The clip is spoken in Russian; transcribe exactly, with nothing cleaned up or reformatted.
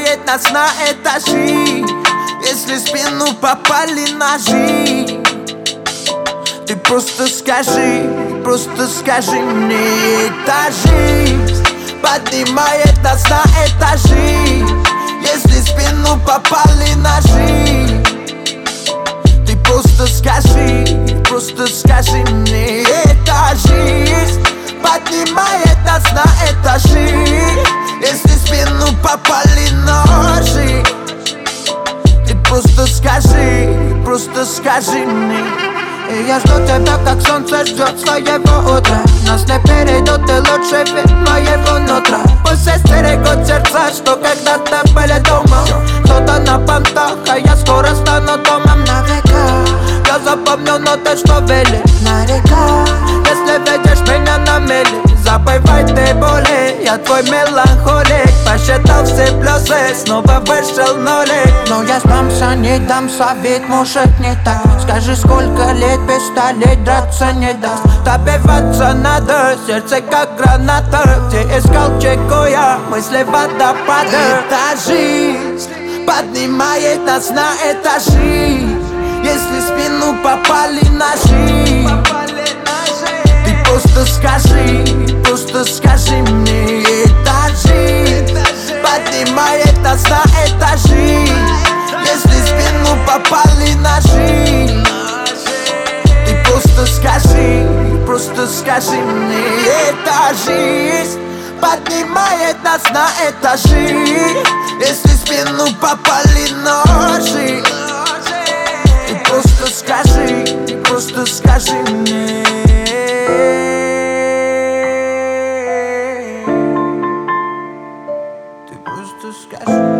поднимает нас на этажи. Если в спину попали ножи, ты просто скажи, просто скажи мне. Эта жизнь поднимает нас на этажи. Если в спину попали ножи, ты просто скажи, просто скажи мне. Эта жизнь поднимает нас на этажи. Если в спину попали ножи, ты просто скажи, просто скажи мне. И я жду тебя, как солнце ждет своего утра. Нас не перейдут, ты лучший вид моего нутра. Пусть стерегут сердца, что когда-то были дома. Кто-то на понтах, а я скоро стану домом на века. Я запомню ноты, что вели на река. Если видишь меня на мели, забывай ты боли. Я твой меланхолик, посчитал все плюсы, снова вышел нулик. Но я сдамся, не дам совет, может не так. Скажи, сколько лет пистолет драться не даст. Добиваться надо, сердце как граната. Где искал чеку я, мысли водопада. Эта жизнь поднимает нас на этажи. Если в спину попали ножи, ты просто скажи, просто скажи мне. Эта жизнь поднимает нас на этажи. Если в спину попали ножи, ты просто скажи, просто скажи мне. Эта жизнь поднимает нас на этажи. Если в спину попали ножи, ты просто скажи, просто скажи мне. Ты просто скажи.